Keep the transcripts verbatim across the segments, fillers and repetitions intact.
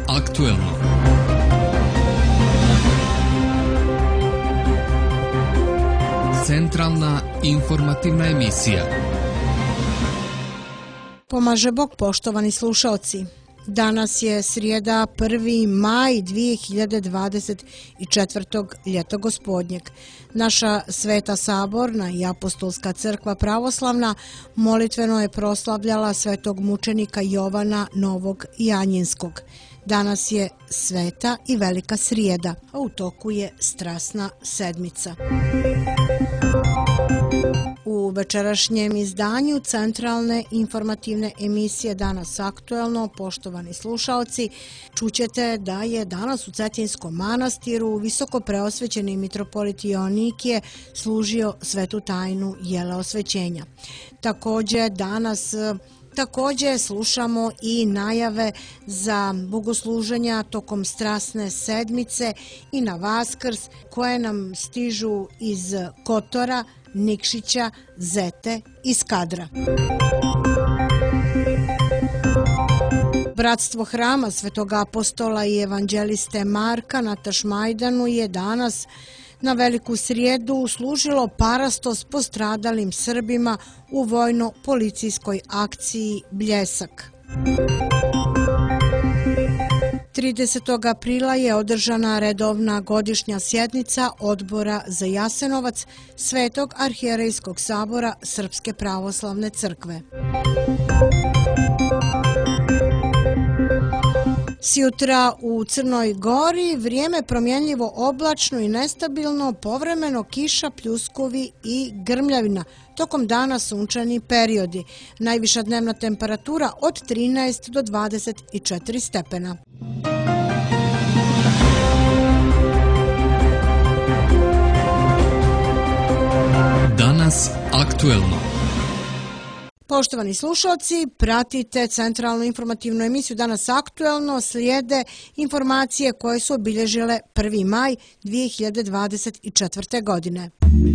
aktuelno. Centralna informativna emisija. Pomaže Bog, poštovani slušaoci. Danas je srijeda prvi maj dvije hiljade dvadeset četvrte. ljeto gospodnjeg. Naša Sveta Saborna i Apostolska crkva pravoslavna molitveno je proslavljala svetog mučenika Jovana Novog Janjinskog. Danas je Sveta i Velika srijeda, a u toku je Strasna sedmica. U večerašnjem izdanju Centralne informativne emisije Danas aktuelno, poštovani slušaoci, čućete da je danas u Cetinjskom manastiru visoko preosvećeni mitropolit Joannikije služio svetu tajnu jela osvećenja. Također danas Također slušamo i najave za bogosluženja tokom Strasne sedmice i na Vaskrs koje nam stižu iz Kotora, Nikšića, Zete i Skadra. Bratstvo Hrama Svetog apostola i evanđeliste Marka na Tašmajdanu je danas na Veliku srijedu služilo parastos postradalim Srbima u vojno-policijskoj akciji Bljesak. tridesetog aprila je održana redovna godišnja sjednica Odbora za Jasenovac Svetog arhijerejskog sabora Srpske pravoslavne crkve. Sjutra u Crnoj Gori vrijeme promjenljivo oblačno i nestabilno, povremeno kiša, pljuskovi i grmljavina. Tokom dana sunčani periodi. Najviša dnevna temperatura od trinaest do dvadeset četiri stepena. Danas aktuelno. Poštovani slušalci, pratite Centralnu informativnu emisiju Danas aktuelno, slijede informacije koje su obilježile prvi maj dvije hiljade dvadeset četvrte. godine.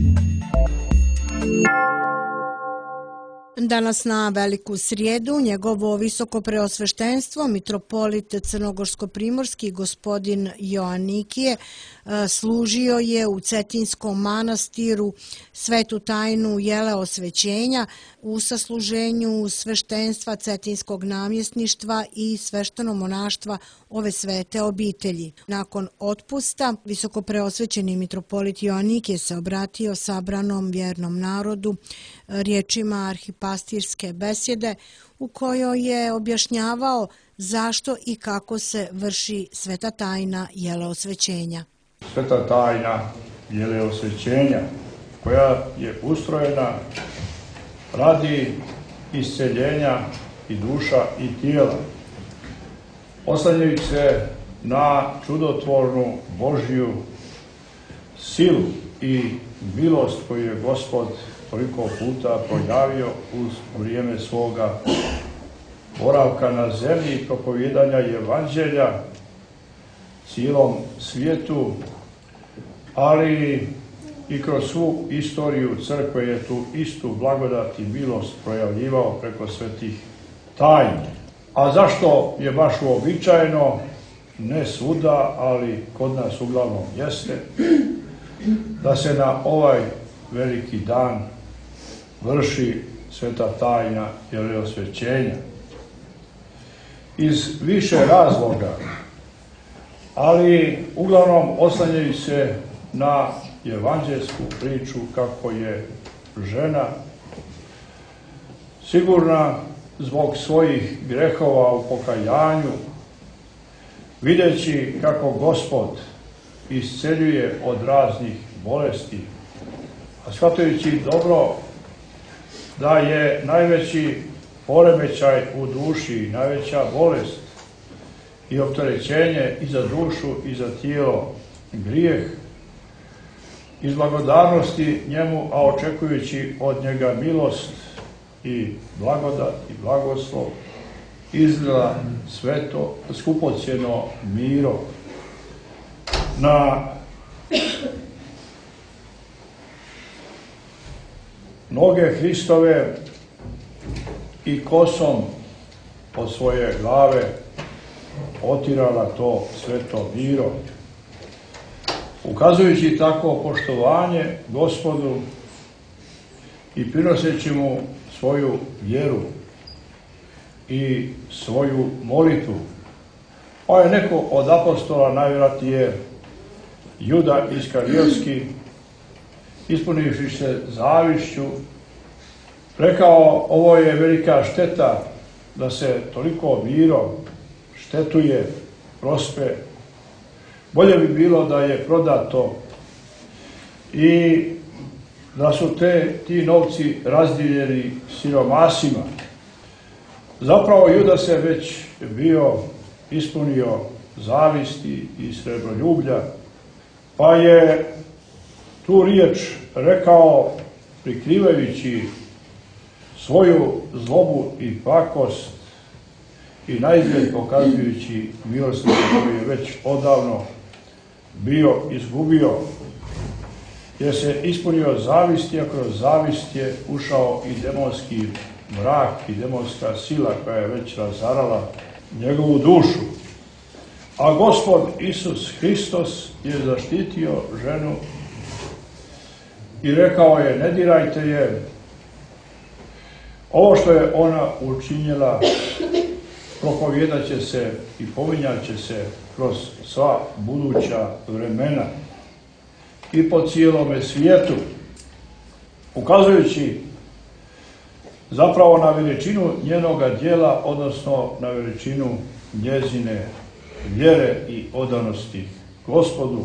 Danas na Veliku srijedu njegovo visoko preosveštenstvo, mitropolit crnogorsko-primorski gospodin Joannikije, služio je u Cetinjskom manastiru svetu tajnu jele osvećenja u sasluženju sveštenstva Cetinjskog namjesništva i svešteno-monaštva ove svete obitelji. Nakon otpusta, visoko preosvećeni mitropolit Joannikije se obratio sabranom vjernom narodu riječima arhipastirske besjede u kojoj je objašnjavao zašto i kako se vrši sveta tajna jele osvećenja. Sveta tajna jele osvećenja koja je ustrojena radi isceljenja i duša i tijela, oslanjajući se na čudotvornu Božju silu i milost koju je Gospod toliko puta projavio u vrijeme svoga boravka na zemlji i propovijedanja evanđelja cijelom svijetu, ali i kroz svu istoriju crkve je tu istu blagodat i milost projavljivao preko svetih tajni. A zašto je baš uobičajeno? Ne svuda, ali kod nas uglavnom jeste, da se na ovaj veliki dan vrši sveta tajna jele osvećenja. Iz više razloga, ali uglavnom oslanjaju se na evanđelsku priču kako je žena sigurna zbog svojih grehova u pokajanju, videći kako Gospod isceljuje od raznih bolesti, a shvatajući dobro da je najveći poremećaj u duši, najveća bolest i opterećenje i za dušu i za tijelo grijeh, iz blagodarnosti njemu, a očekujući od njega milost i blagodat i blagoslov, izgleda sveto, skupocjeno miro na noge Hristove i kosom od svoje glave otirala to sveto miro. Ukazujući tako poštovanje Gospodu i prinoseći mu svoju vjeru i svoju molitvu. Pa je neko od apostola, najvjerojatnije Juda Iskarijotski, ispunivši se zavišću, rekao: ovo je velika šteta da se toliko miro štetuje, prospe. Bolje bi bilo da je prodato i da su te, ti novci razdijeljeni siromasima. Zapravo Juda se već bio ispunio zavisti i srebroljublja, pa je tu riječ rekao prikrivajući svoju zlobu i pakost i naizgled pokazujući milosrđe koje je već odavno bio izgubio, jer se ispunio zavist, a kroz zavist je ušao i demonski mrak i demonska sila koja je već razarala njegovu dušu. A Gospod Isus Hristos je zaštitio ženu i rekao je: ne dirajte je. Ovo što je ona učinila propovjedat će se i pominjat će se kroz sva buduća vremena i po cijelome svijetu, ukazujući zapravo na veličinu njenoga djela, odnosno na veličinu njezine vjere i odanosti Gospodu.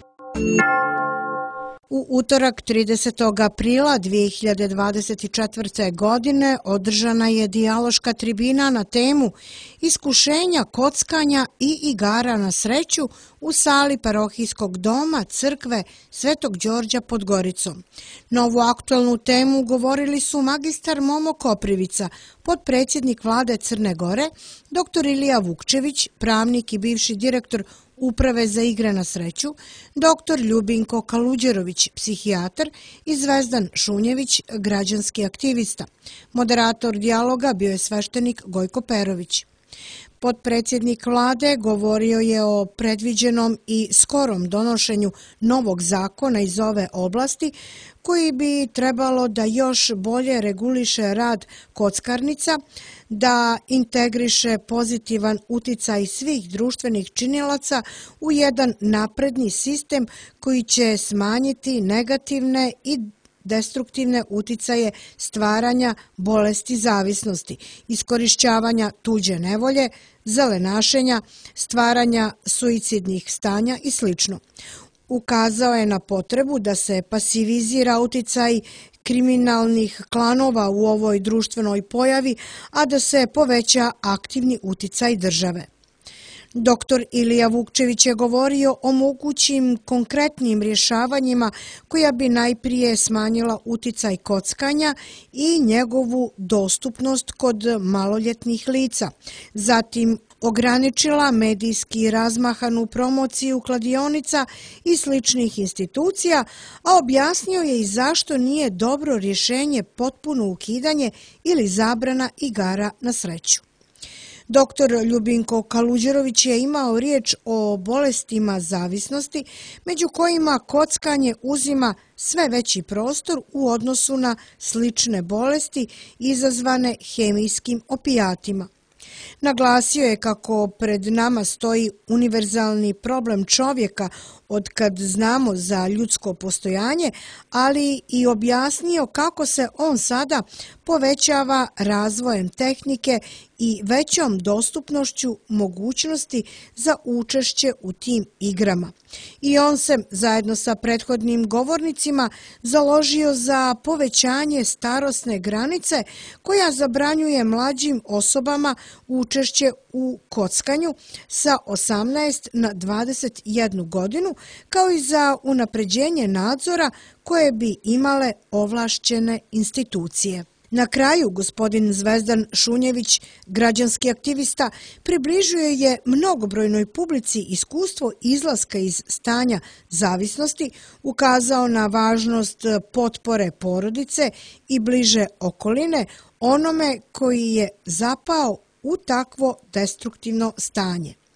U utorak tridesetog aprila dvije hiljade dvadeset četvrte. godine održana je dijaloška tribina na temu iskušenja kockanja i igara na sreću u sali parohijskog doma crkve Svetog Đorđa pod Goricom. Na ovu aktualnu temu govorili su magistar Momo Koprivica, potpredsjednik vlade Crne Gore, doktor Ilija Vukčević, pravnik i bivši direktor Uprave za igre na sreću, doktor Ljubinko Kaluđerović, psihijatar, i Zvezdan Šunjević, građanski aktivista. Moderator dijaloga bio je sveštenik Gojko Perović. Potpredsjednik vlade govorio je o predviđenom i skorom donošenju novog zakona iz ove oblasti, koji bi trebalo da još bolje reguliše rad kockarnica, da integriše pozitivan uticaj svih društvenih činilaca u jedan napredni sistem koji će smanjiti negativne i destruktivne uticaje stvaranja bolesti zavisnosti, iskorišćavanja tuđe nevolje, zelenašenja, stvaranja suicidnih stanja i sl. Ukazao je na potrebu da se pasivizira uticaj kriminalnih klanova u ovoj društvenoj pojavi, a da se poveća aktivni uticaj države. Doktor Ilija Vukčević je govorio o mogućim konkretnim rješavanjima koja bi najprije smanjila uticaj kockanja i njegovu dostupnost kod maloljetnih lica, zatim ograničila medijski razmahanu promociju kladionica i sličnih institucija, a objasnio je i zašto nije dobro rješenje potpuno ukidanje ili zabrana igara na sreću. Doktor Ljubinko Kaluđerović je imao riječ o bolestima zavisnosti, među kojima kockanje uzima sve veći prostor u odnosu na slične bolesti izazvane hemijskim opijatima. Naglasio je kako pred nama stoji univerzalni problem čovjeka od kad znamo za ljudsko postojanje, ali i objasnio kako se on sada povećava razvojem tehnike i većom dostupnošću mogućnosti za učešće u tim igrama. I on se, zajedno sa prethodnim govornicima, založio za povećanje starosne granice koja zabranjuje mlađim osobama učešće u kockanju sa osamnaest na dvadeset jednu godinu, kao i za unapređenje nadzora koje bi imale ovlašćene institucije. Na kraju, gospodin Zvezdan Šunjević, građanski aktivista, približuje je mnogobrojnoj publici iskustvo izlaska iz stanja zavisnosti, ukazao na važnost potpore porodice i bliže okoline onome koji je zapao u takvo destruktivno stanje.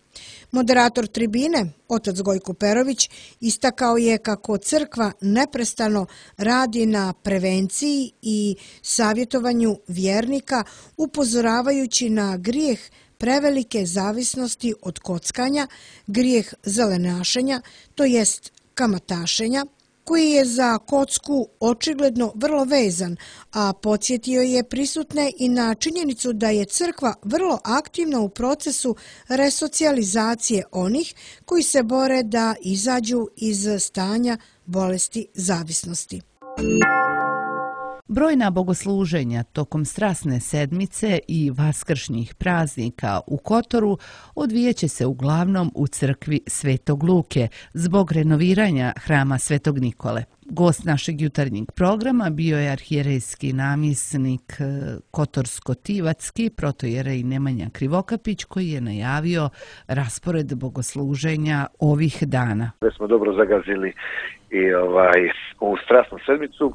Moderator tribine, otac Gojko Perović, istakao je kako crkva neprestano radi na prevenciji i savjetovanju vjernika, upozoravajući na grijeh prevelike zavisnosti od kockanja, grijeh zelenašenja, to jest kamatašenja, koji je za kocku očigledno vrlo vezan, a podsjetio je prisutne i na činjenicu da je crkva vrlo aktivna u procesu resocijalizacije onih koji se bore da izađu iz stanja bolesti zavisnosti. Brojna bogosluženja tokom Strasne sedmice i vaskršnjih praznika u Kotoru odvijeće se uglavnom u crkvi Svetog Luke zbog renoviranja hrama Svetog Nikole. Gost našeg jutarnjeg programa bio je arhijerejski namjesnik Kotorsko-Tivatski, protojerej Nemanja Krivokapić, koji je najavio raspored bogosluženja ovih dana. Da smo dobro zagazili i ovaj u Strasnu sedmicu.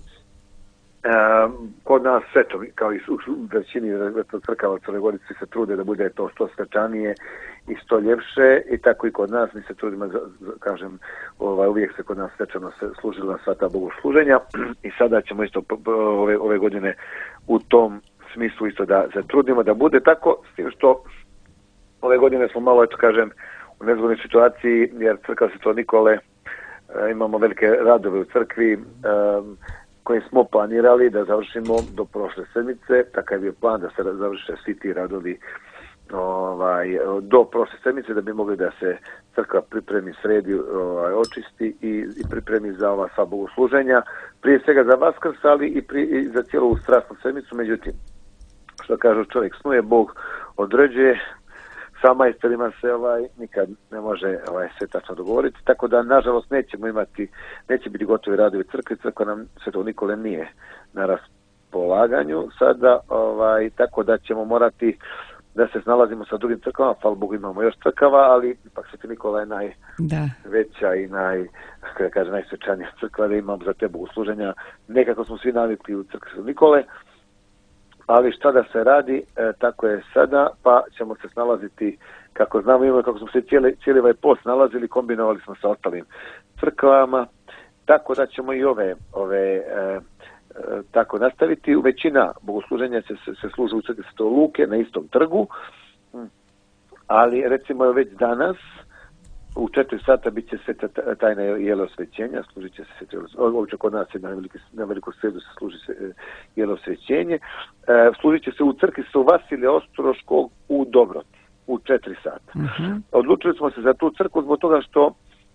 Kod nas sve to, kao i u većini crkava Crne Gore, se trude da bude to što svečanije i što ljepše, i tako i kod nas. Mi se trudimo, kažem, ovaj, uvijek se kod nas svečano se služila sva ta bogosluženja i sada ćemo isto ove, ove godine u tom smislu isto da se trudimo da bude tako, s tim što ove godine smo malo, eto kažem, u nezgodnoj situaciji, jer crkva Svetog Nikole, imamo velike radove u crkvi, um, koje smo planirali da završimo do prošle sedmice. Takav je bio plan da se završe svi ti radovi ovaj, do prošle sedmice, da bi mogli da se crkva pripremi, sredi, ovaj, očisti i, i pripremi za ova sva bogosluženja. Prije svega za Vaskrs, ali i, pri, i za cijelu Strasnu sedmicu. Međutim, što kažu, čovjek snuje, Bog određuje. Sa majstorima se ovaj nikad ne može ovaj sve tačno dogovoriti, tako da nažalost nećemo imati, neće biti gotovi radovi crkve, crkva nam Svetog Nikole nije na raspolaganju sada, ovaj, tako da ćemo morati da se snalazimo sa drugim crkvama. Hvala Bogu, imamo još crkava, ali ipak Sveti Nikola je najveća i naj, kako kaže, najsvečanija crkva, da imamo za te bogosluženja. Nekako smo svi navikli u crkvi Svetog Nikole, ali šta da se radi, e, tako je sada, pa ćemo se snalaziti kako znamo, imamo, kako smo se cijeli, cijeli ovaj post nalazili, kombinovali smo sa ostalim crkvama, tako da ćemo i ove, ove e, e, tako nastaviti. Većina bogosluženja se, se, se služe u crkvi Svetog Luke na istom trgu, ali recimo već danas u četiri sata bit će sveta tajna jelosvećenja, služit će se ovdje kod nas na, veliki, na veliku sredu se služi se jelosvećenje. E, služit će se u crkvi Svetog Vasilija Ostroškog u Dobroti u četiri sata. Uh-huh. Odlučili smo se za tu crkvu zbog toga što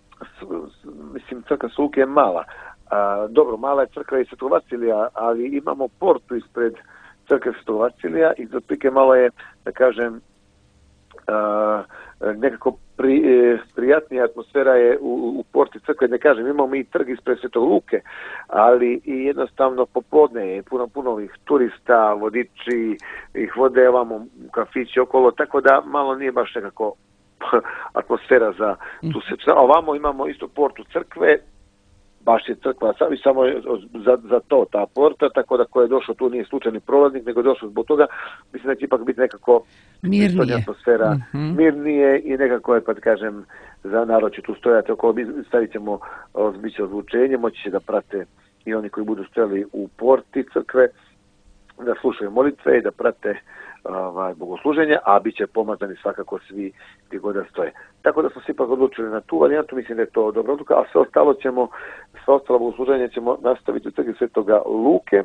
mislim crkva Svetog Luke je mala. A, dobro, mala je crkva i Svetog Vasilija, ali imamo portu ispred crkve Svetog Vasilija i za pike malo je, da kažem, a, nekako pri, prijatnija atmosfera je u, u porti crkve, ne kažem, imamo i trg ispred Svetog Luke, ali i jednostavno popodne je puno, puno ovih turista, vodiči, ih vode ovamo kafići okolo, tako da malo nije baš nekako atmosfera za tu se. Ovamo imamo isto portu crkve, baš je crkva sami samo za, za to ta porta, tako da ko je došao tu nije slučajni prolaznik, nego je došao zbog toga, mislim da će ipak biti nekako mirnije atmosfera, uh-huh. mirnije i nekako je, pa da kažem, za narod će tu stojati okolo, stavit ćemo, bit će odlučenje, moći će da prate i oni koji budu stojali u porti crkve, da slušaju molitve i da prate ovaj, bogosluženja, a bit će pomazani svakako svi gdje god da stoje. Tako da smo se ipak odlučili na tu varijantu, mislim da je to dobra odluka, a sve ostalo ćemo, sve ostalo bogosluženje ćemo nastaviti u crkvi Svetoga Luke,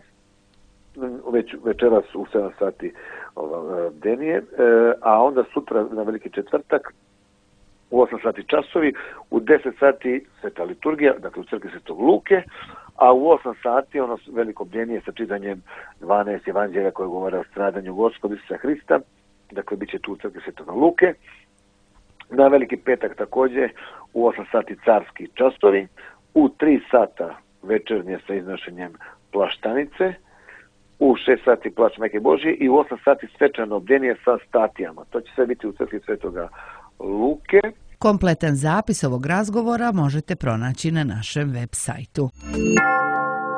već večeras u sedam sati ova, denije, a onda sutra na Veliki četvrtak u osam sati časovi, u deset sati sveta liturgija, dakle u crkvi Svetog Luke, a u osam sati ono veliko bdjenje sa čitanjem dvanaest evanđelja koje govore o stradanju Gospoda Isusa Hrista, dakle bit će tu u crkvi Svetoga Luke. Na Veliki petak također u osam sati carski časovi, u tri sata večernje sa iznošenjem plaštanice, u šest sati plač Majke Božje i u osam sati svečano bdjenje sa statijama. To će sve biti u crkvi Svetoga Luke. Kompletan zapis ovog razgovora možete pronaći na našem web sajtu.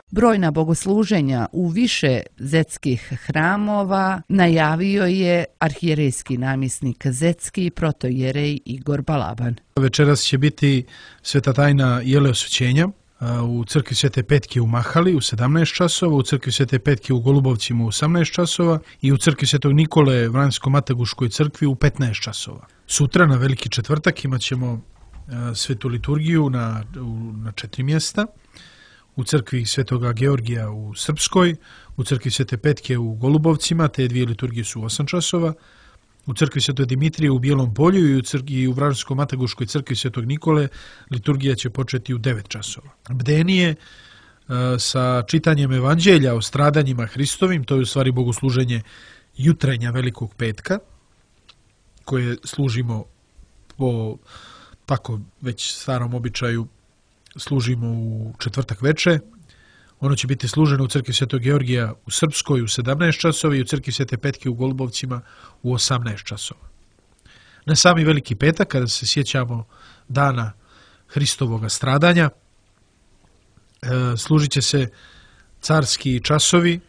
Brojna bogosluženja u više zetskih hramova najavio je arhijerejski namjesnik zetski protojerej Igor Balaban. Večeras će biti sveta tajna jele osvećenja u crkvi Svete Petke u Mahali u sedamnaest časova, u crkvi Svete Petke u Golubovcima u osamnaest časova i u crkvi Svetog Nikole Vranjsko-Mataguškoj crkvi u petnaest časova. Sutra na Veliki četvrtak imat ćemo svetu liturgiju na, na četiri mjesta. U crkvi Svetoga Georgija u Srpskoj, u crkvi Svete Petke u Golubovcima, te dvije liturgije su u osam časova, u crkvi Svetog Dimitrije u Bijelom polju i u, crkvi, u Vranjsko-Mataguškoj crkvi Svetog Nikole liturgija će početi u devet časova. Bdenije sa čitanjem evanđelja o stradanjima Hristovim, to je u stvari bogosluženje jutrenja Velikog petka, koje služimo po tako već starom običaju, služimo u četvrtak veče. Ono će biti služeno u crkvi Svetog Georgija u Srpskoj u sedamnaest časova i u crkvi Svete Petke u Golubovcima u osamnaest časova. Na sami Veliki petak, kada se sjećamo dana Hristovoga stradanja, služit će se carski časovi.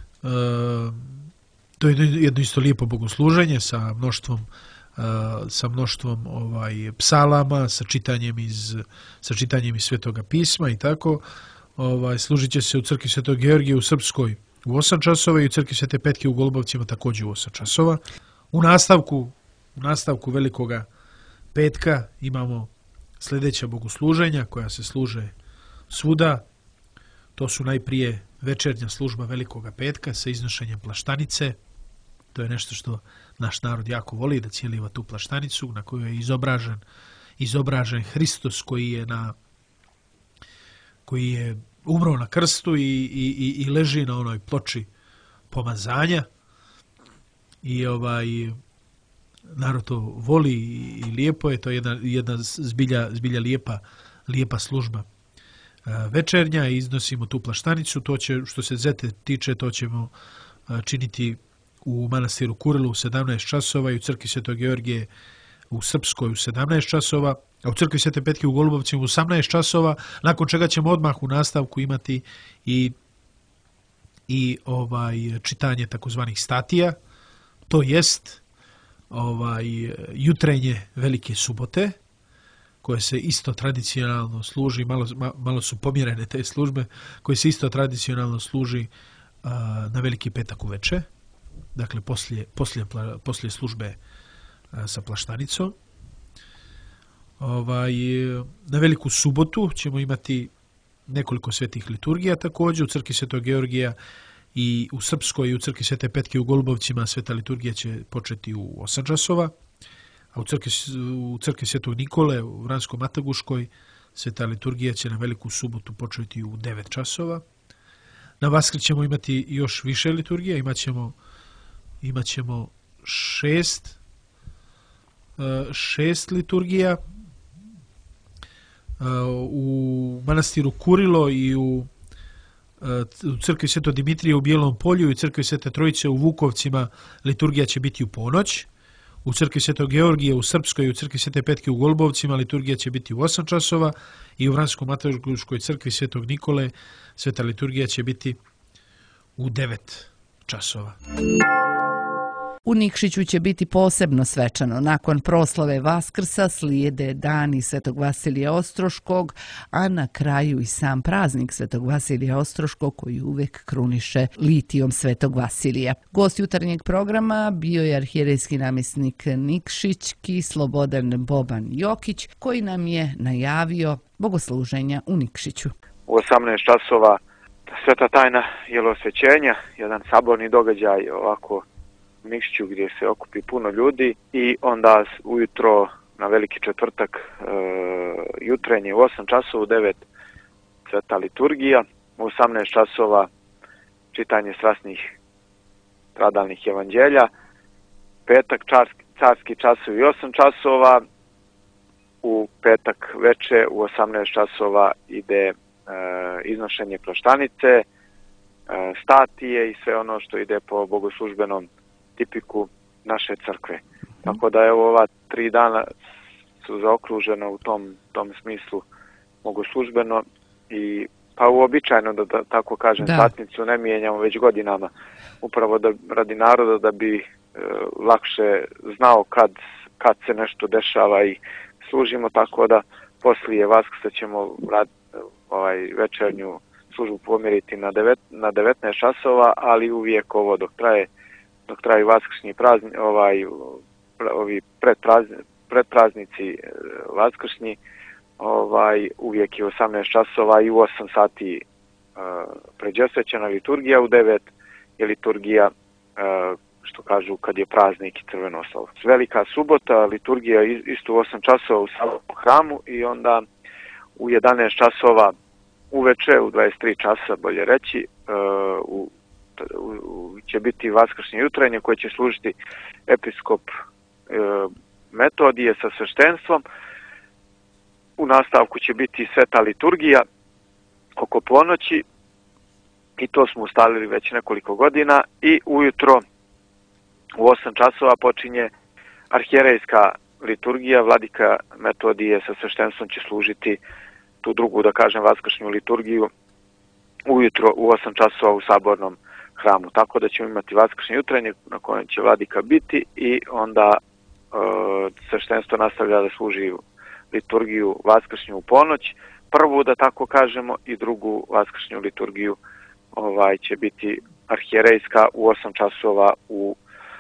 To je jedno isto lijepo bogosluženje sa mnoštvom sa mnoštvom ovaj psalama, sa čitanjem iz sa čitanjem iz Svetoga pisma i tako. Ovaj služit će se u crkvi Svetog Georgija u Srpskoj u osam časova i u crkvi Svete Petke u Golubovcima također u osam časova. U nastavku u nastavku Velikoga petka imamo sljedeća bogosluženja koja se služe svuda. To su najprije večernja služba Velikoga petka sa iznošenjem plaštanice. To je nešto što naš narod jako voli, da cijeliva tu plaštanicu na kojoj je izobražen, izobražen Hristos koji je, na, koji je umro na krstu i, i, i leži na onoj ploči pomazanja. I ovaj narod to voli i, i lijepo je, to je jedna, jedna zbilja, zbilja lijepa, lijepa služba večernja i iznosimo tu plaštanicu. To će, što se zete tiče, to ćemo činiti u manastiru Kurilu u sedamnaest časova i u crkvi Svetog Georgije u Srpskoj u sedamnaest časova, a u crkvi Svete Petke u Golubovcima u osamnaest časova, nakon čega ćemo odmah u nastavku imati i, i ovaj čitanje takozvanih statija, to jest ovaj jutrenje Velike subote, koje se isto tradicionalno služi, malo, malo su pomjerene te službe, koje se isto tradicionalno služi uh, na Veliki petak uveče. Dakle, poslije, poslije, poslije službe a, sa plaštanicom. Ovaj, na Veliku subotu ćemo imati nekoliko svetih liturgija također. U crkvi Svetog Georgija i u Srpskoj i u crkvi Svete Petke u Golubovcima sveta liturgija će početi u osam časova, a u crkvi, u crkvi Svetog Nikole u Vranjsko-Mataguškoj sveta liturgija će na Veliku subotu početi u devet časova. Na Vaskrs ćemo imati još više liturgija, imat ćemo imat ćemo šest, šest liturgija u manastiru Kurilo i u, u crkvi Svetog Dimitrije u Bijelom polju i u crkvi Svete Trojice u Vukovcima liturgija će biti u ponoć. U crkvi Svetog Georgije u Srpskoj i u crkvi Svete Petke u Golubovcima liturgija će biti u osam časova i u Vranjsko-Mataguškoj crkvi Svetog Nikole sveta liturgija će biti u devet časova. U Nikšiću će biti posebno svečano. Nakon proslave Vaskrsa slijede dani Svetog Vasilija Ostroškog, a na kraju i sam praznik Svetog Vasilija Ostroškog koji uvek kruniše litijom Svetog Vasilija. Gost jutarnjeg programa bio je arhijerejski namjesnik Nikšićki Slobodan Boban Jokić, koji nam je najavio bogosluženja u Nikšiću. U osamnaest časova sveta tajna jelosvećenja, jedan saborni događaj ovako u Nikšiću gdje se okupi puno ljudi i onda ujutro na Veliki četvrtak e, jutrenje u osam časova u devet sveta liturgija, u osamnaest časova čitanje strasnih stradalnih evanđelja, petak carski, carski časovi osam časova, u petak veče u osamnaest časova ide e, iznošenje plaštanice, e, statije i sve ono što ide po bogoslužbenom tipiku naše crkve. Tako da evo ova tri dana su zaokružena u tom, tom smislu bogoslužbeno i pa uobičajeno da, da tako kažem da. satnicu ne mijenjamo već godinama, upravo da, radi naroda da bi e, lakše znao kad, kad se nešto dešava i služimo, tako da poslije Vaskrsa ćemo rad, ovaj, večernju službu pomjeriti na, devet, na devetnaest časova, ali uvijek ovo dok traje dok traju vaskršnji prazni, ovaj, ovi predprazni, predpraznici vaskršnji, ovaj, uvijek je osamnaest časova i u osam sati uh, pređesvećena liturgija, u devet je liturgija, uh, što kažu kad je praznik i crvenoslav. Velika subota, liturgija isto u osam časova u samom hramu i onda u jedanaest časova uveče, u dvadeset tri časa bolje reći, uh, u će biti vaskršnje jutrenje koje će služiti episkop e, Metodije sa sveštenstvom. U nastavku će biti sveta liturgija oko ponoći i to smo ustalili već nekoliko godina i ujutro u osam časova počinje arhijerejska liturgija. Vladika Metodije sa sveštenstvom će služiti tu drugu, da kažem, vaskršnju liturgiju ujutro u osam časova u sabornom hramu, tako da ćemo imati vaskršnje jutrenje na kojem će vladika biti i onda e, sveštenstvo nastavlja da služi liturgiju vaskršnju u ponoć, prvu da tako kažemo i drugu vaskršnju liturgiju ovaj će biti arhijerejska u osam časova u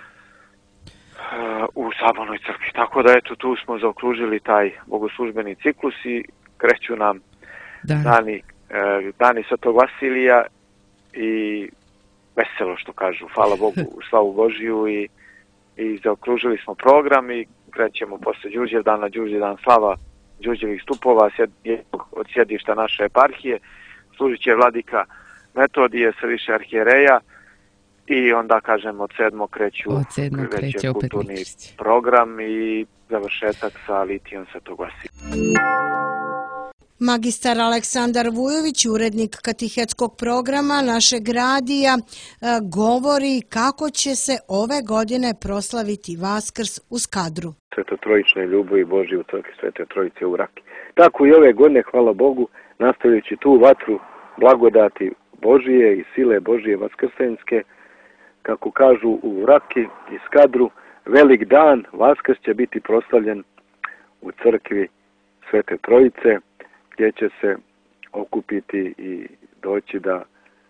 e, u sabornoj crkvi. Tako da eto tu smo zaokružili taj bogoslužbeni ciklus i kreću nam da. dani e, dani Svetog Vasilija i veselo, što kažu, hvala Bogu, u slavu Božiju i, i zaokružili smo program i krećemo posle Đurđev dana, Đurđev dan slava Đurđevih stupova, sjed, od sjedišta naše eparhije, služit će vladika Metodije sa više arhijereja i onda, kažem, od sedmog kreću, od sedmog kreće opet kulturni ličišće. Program i završetak sa litijom Svetog Vasilija. Magistar Aleksandar Vujović, urednik katehetskog programa našeg radija, govori kako će se ove godine proslaviti Vaskrs u Skadru. Svetotrojične ljubavi Božje u crkvi Svete Trojice u Raki. Tako i ove godine, hvala Bogu, nastavljajući tu vatru blagodati Božije i sile Božije vaskrsenske, kako kažu u Raki i Skadru, velik dan Vaskrs će biti proslavljen u crkvi Svete Trojice, gdje će se okupiti i doći da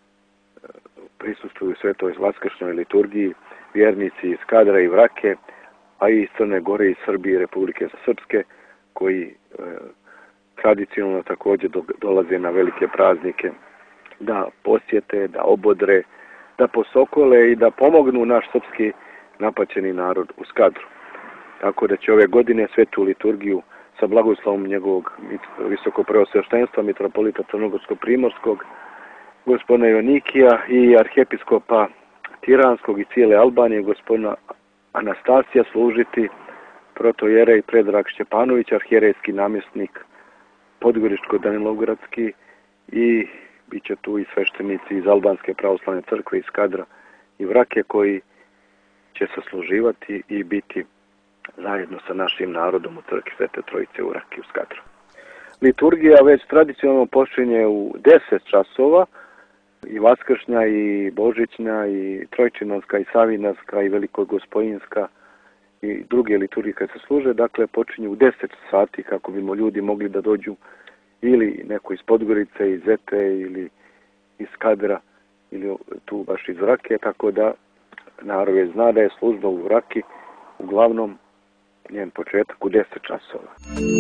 prisustvuju svetoj vaskršnjoj liturgiji vjernici iz Skadra i Vrake, a i iz Crne Gore i Srbije i Republike Srpske, koji e, tradicionalno također do, dolaze na velike praznike da posjete, da obodre, da posokole i da pomognu naš srpski napaćeni narod u Skadru. Tako da će ove godine svetu liturgiju sa blagoslovom njegovog visokopreosveštenstva mitropolita Crnogorsko-primorskog, gospodina Jonikija i arhijepiskopa Tiranskog i cijele Albanije, gospodina Anastasija, služiti protojerej Predrag Šćepanović, arhijerejski namjesnik Podgoričko-Danilogradski, i bit će tu i sveštenici iz Albanske pravoslavne crkve iz Skadra i Vrake koji će se služivati i biti zajedno sa našim narodom u crkvi Svete Trojice u Raki u Skadru. Liturgija već tradicionalno počinje u deset časova, i vaskršnja, i božićnja, i trojčinanska, i savinarska, i velikogospojinska, i druge liturgije koje se služe, dakle počinju u deset sati kako bimo ljudi mogli da dođu ili neko iz Podgorice, iz Zete ili iz Skadra ili tu baš iz Vrake, tako da narod je zna da je služba u Vraki uglavnom njen početak u deset časova.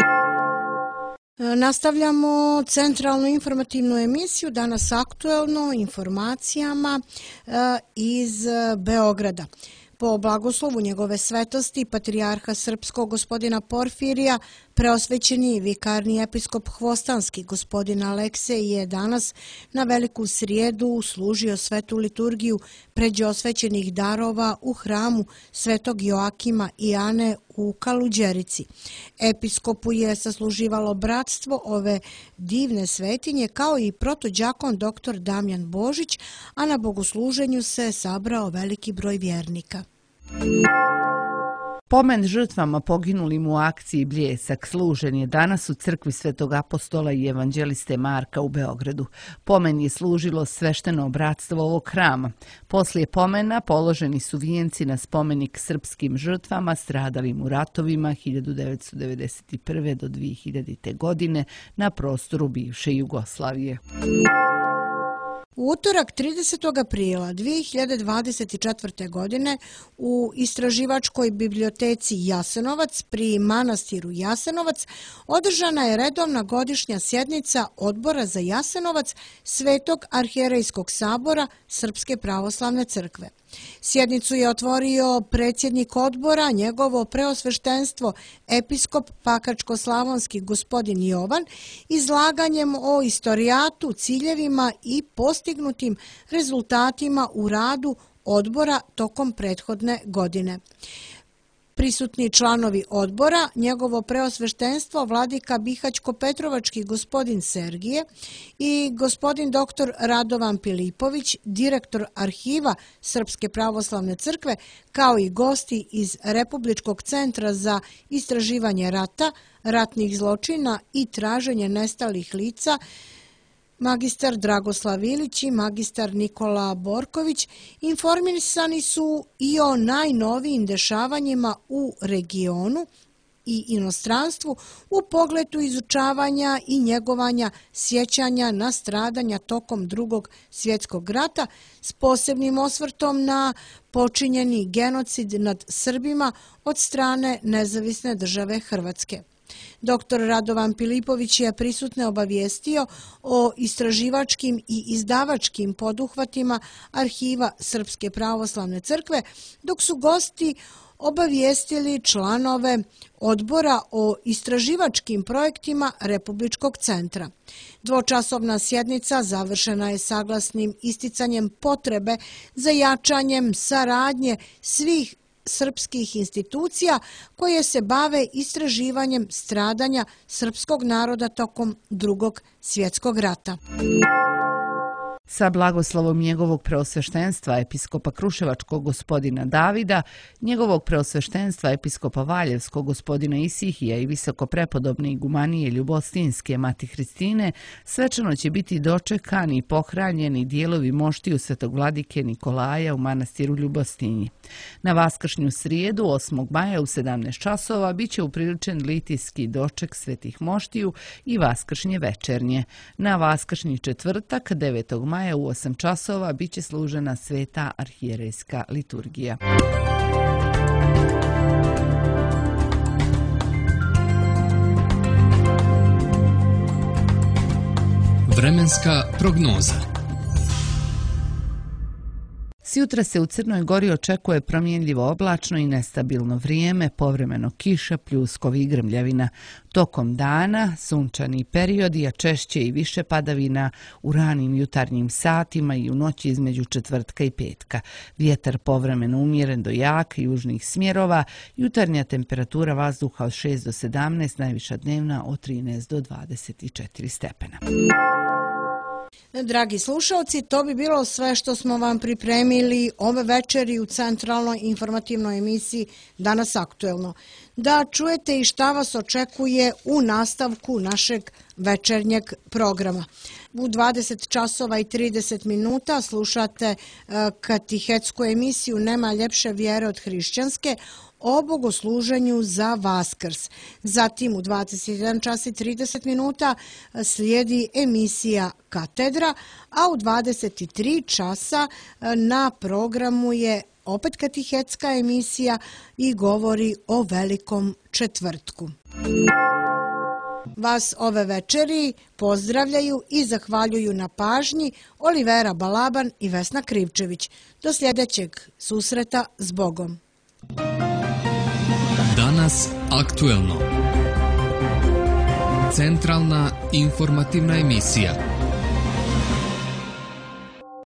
Nastavljamo centralnu informativnu emisiju, danas aktuelno informacijama iz Beograda. Po blagoslovu njegove svetosti, patrijarha srpskog gospodina Porfirija, preosvećeni vikarni episkop Hvostanski gospodin Aleksej je danas na Veliku srijedu služio svetu liturgiju pređe osvećenih darova u hramu Svetog Joakima i Ane u Kaluđerici. Episkopu je sasluživalo bratstvo ove divne svetinje kao i protođakon doktor Damjan Božić, a na bogosluženju se sabrao veliki broj vjernika. Pomen žrtvama poginulim u akciji Bljesak služen je danas u crkvi Svetog apostola i evanđeliste Marka u Beogradu. Pomen je služilo svešteno bratstvo ovog hrama. Poslije pomena položeni su vijenci na spomenik srpskim žrtvama stradalim u ratovima hiljadu devetsto devedeset prve do dvije hiljadite. godine na prostoru bivše Jugoslavije. U utorak tridesetog aprila dvije hiljade dvadeset četvrte. godine u Istraživačkoj biblioteci Jasenovac pri manastiru Jasenovac održana je redovna godišnja sjednica Odbora za Jasenovac Svetog arhijerejskog sabora Srpske pravoslavne crkve. Sjednicu je otvorio predsjednik odbora, njegovo preosveštenstvo, episkop Pakačko-slavonski gospodin Jovan, izlaganjem o istorijatu, ciljevima i postignutim rezultatima u radu odbora tokom prethodne godine. Prisutni članovi odbora, njegovo preosveštenstvo vladika Bihać-Petrovački gospodin Sergije i gospodin doktor Radovan Pilipović, direktor arhiva Srpske pravoslavne crkve, kao i gosti iz Republičkog centra za istraživanje rata, ratnih zločina i traženje nestalih lica, magistar Dragoslav Ilić i magistar Nikola Borković, informisani su i o najnovijim dešavanjima u regionu i inostranstvu u pogledu izučavanja i njegovanja sjećanja na stradanja tokom Drugog svjetskog rata s posebnim osvrtom na počinjeni genocid nad Srbima od strane Nezavisne države Hrvatske. Doktor Radovan Pilipović je prisutne obavijestio o istraživačkim i izdavačkim poduhvatima arhiva Srpske pravoslavne crkve, dok su gosti obavijestili članove odbora o istraživačkim projektima Republičkog centra. Dvočasovna sjednica završena je saglasnim isticanjem potrebe za jačanjem saradnje svih srpskih institucija koje se bave istraživanjem stradanja srpskog naroda tokom Drugog svjetskog rata. Sa blagoslovom njegovog preosveštenstva episkopa Kruševačkog gospodina Davida, njegovog preosveštenstva episkopa Valjevskog gospodina Isihija i visokoprepodobne igumanije Ljubostinske mati Hristine, svečano će biti dočekani i pohranjeni dijelovi moštiju svetog vladike Nikolaja u manastiru Ljubostinji. Na vaskršnju srijedu osmog maja u sedamnaest časova bit će upriličen litijski doček svetih moštiju i vaskršnje večernje. Na vaskršnji četvrtak devetog maja u osam časova bit će služena sveta arhijerejska liturgija. Vremenska prognoza. Sjutra se u Crnoj Gori očekuje promjenljivo oblačno i nestabilno vrijeme, povremeno kiša, pljuskovi i grmljavina. Tokom dana sunčani periodi, a češće i više padavina u ranim jutarnjim satima i u noći između četvrtka i petka. Vjetar povremeno umjeren do jak južnih smjerova, jutarnja temperatura vazduha od šest do sedamnaest, najviša dnevna od trinaest do dvadeset četiri stepena. Dragi slušalci, to bi bilo sve što smo vam pripremili ove večeri u centralnoj informativnoj emisiji Danas aktuelno. Da čujete i šta vas očekuje u nastavku našeg večernjeg programa. U dvadeset časova i trideset minuta slušate katihetsku emisiju Nema ljepše vjere od hrišćanske o bogosluženju za Vaskrs. Zatim u dvadeset jedan čas i trideset minuta slijedi emisija Katedra, a u dvadeset tri časa na programu je opet katihetska emisija i govori o Velikom četvrtku. Vas ove večeri pozdravljaju i zahvaljuju na pažnji Olivera Balaban i Vesna Krivčević. Do sljedećeg susreta s Bogom. Danas aktuelno. Centralna informativna emisija.